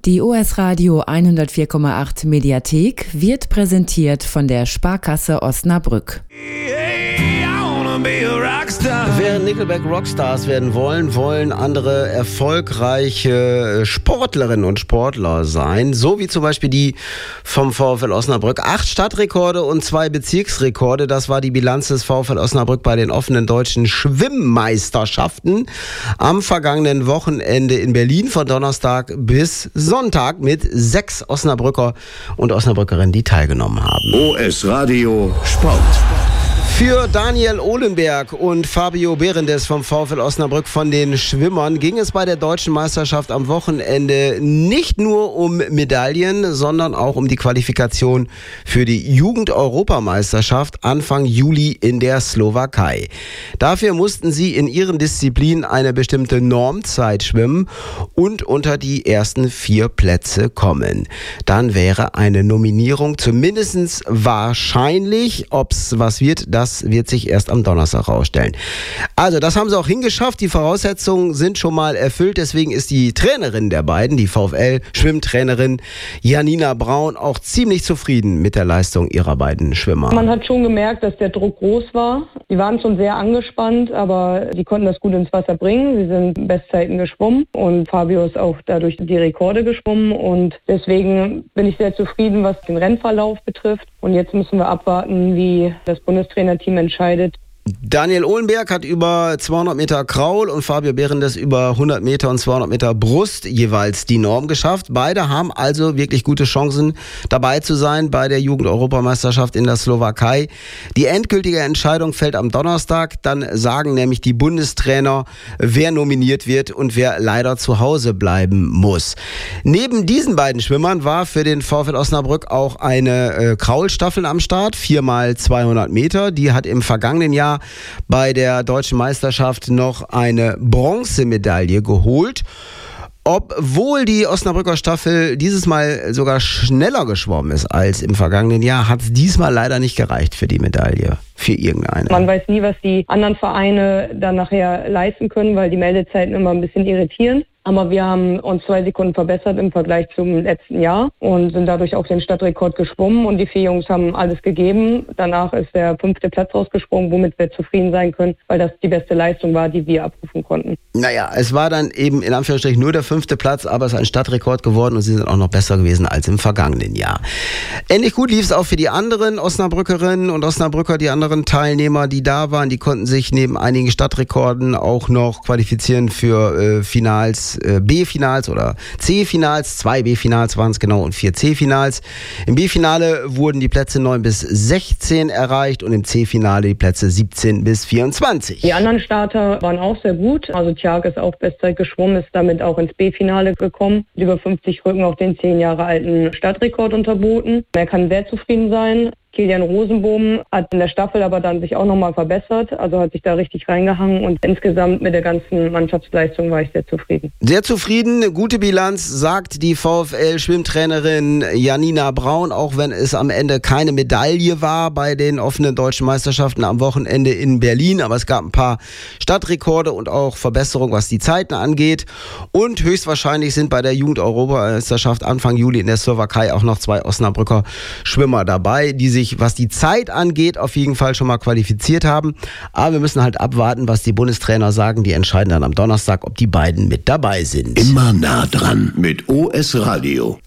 Die OS Radio 104,8 Mediathek wird präsentiert von der Sparkasse Osnabrück. Während Nickelback Rockstars werden wollen andere erfolgreiche Sportlerinnen und Sportler sein, so wie zum Beispiel die vom VfL Osnabrück. 8 Stadtrekorde und 2 Bezirksrekorde, das war die Bilanz des VfL Osnabrück bei den offenen deutschen Schwimmmeisterschaften am vergangenen Wochenende in Berlin von Donnerstag bis Sonntag mit 6 Osnabrücker und Osnabrückerinnen, die teilgenommen haben. OS Radio Sport. Für Daniel Ohlenberg und Fabio Berendes vom VfL Osnabrück von den Schwimmern ging es bei der deutschen Meisterschaft am Wochenende nicht nur um Medaillen, sondern auch um die Qualifikation für die Jugend-Europameisterschaft Anfang Juli in der Slowakei. Dafür mussten sie in ihren Disziplinen eine bestimmte Normzeit schwimmen und unter die ersten 4 Plätze kommen. Dann wäre eine Nominierung zumindest wahrscheinlich. Ob es was wird, das wird sich erst am Donnerstag herausstellen. Also, das haben sie auch hingeschafft. Die Voraussetzungen sind schon mal erfüllt. Deswegen ist die Trainerin der beiden, die VfL-Schwimmtrainerin Janina Braun, auch ziemlich zufrieden mit der Leistung ihrer beiden Schwimmer. Man hat schon gemerkt, dass der Druck groß war. Die waren schon sehr angespannt, aber die konnten das gut ins Wasser bringen. Sie sind Bestzeiten geschwommen und Fabio ist auch dadurch die Rekorde geschwommen. Und deswegen bin ich sehr zufrieden, was den Rennverlauf betrifft. Und jetzt müssen wir abwarten, wie das Bundestrainerteam entscheidet. Daniel Ohlenberg hat über 200 Meter Kraul und Fabio Berendes über 100 Meter und 200 Meter Brust jeweils die Norm geschafft. Beide haben also wirklich gute Chancen, dabei zu sein bei der Jugend-Europameisterschaft in der Slowakei. Die endgültige Entscheidung fällt am Donnerstag. Dann sagen nämlich die Bundestrainer, wer nominiert wird und wer leider zu Hause bleiben muss. Neben diesen beiden Schwimmern war für den VfL Osnabrück auch eine Kraulstaffel am Start, 4x200 Meter. Die hat im vergangenen Jahr bei der deutschen Meisterschaft noch eine Bronzemedaille geholt. Obwohl die Osnabrücker Staffel dieses Mal sogar schneller geschwommen ist als im vergangenen Jahr, hat es diesmal leider nicht gereicht für die Medaille, für irgendeine. Man weiß nie, was die anderen Vereine dann nachher leisten können, weil die Meldezeiten immer ein bisschen irritieren. Aber wir haben uns 2 Sekunden verbessert im Vergleich zum letzten Jahr und sind dadurch auch den Stadtrekord geschwommen. Und die 4 Jungs haben alles gegeben. Danach ist der 5. Platz rausgesprungen, womit wir zufrieden sein können, weil das die beste Leistung war, die wir abrufen konnten. Naja, es war dann eben in Anführungsstrichen nur der 5. Platz, aber es ist ein Stadtrekord geworden und sie sind auch noch besser gewesen als im vergangenen Jahr. Ähnlich gut lief es auch für die anderen Osnabrückerinnen und Osnabrücker, die anderen Teilnehmer, die da waren. Die konnten sich neben einigen Stadtrekorden auch noch qualifizieren für Finals, B-Finals oder C-Finals. 2 B-Finals waren es genau und 4 C-Finals. Im B-Finale wurden die Plätze 9 bis 16 erreicht und im C-Finale die Plätze 17 bis 24. Die anderen Starter waren auch sehr gut. Also Tjark ist auch Bestzeit geschwommen, ist damit auch ins B-Finale gekommen. Über 50 Rücken auch den 10 Jahre alten Stadtrekord unterboten. Er kann sehr zufrieden sein. Kilian Rosenbohm hat in der Staffel aber dann sich auch nochmal verbessert, also hat sich da richtig reingehangen und insgesamt mit der ganzen Mannschaftsleistung war ich sehr zufrieden. Sehr zufrieden, gute Bilanz, sagt die VfL-Schwimmtrainerin Janina Braun, auch wenn es am Ende keine Medaille war bei den offenen deutschen Meisterschaften am Wochenende in Berlin, aber es gab ein paar Stadtrekorde und auch Verbesserungen, was die Zeiten angeht und höchstwahrscheinlich sind bei der Jugend-Europameisterschaft Anfang Juli in der Slowakei auch noch 2 Osnabrücker Schwimmer dabei, die sich, was die Zeit angeht, auf jeden Fall schon mal qualifiziert haben. Aber wir müssen halt abwarten, was die Bundestrainer sagen. Die entscheiden dann am Donnerstag, ob die beiden mit dabei sind. Immer nah dran mit OS Radio.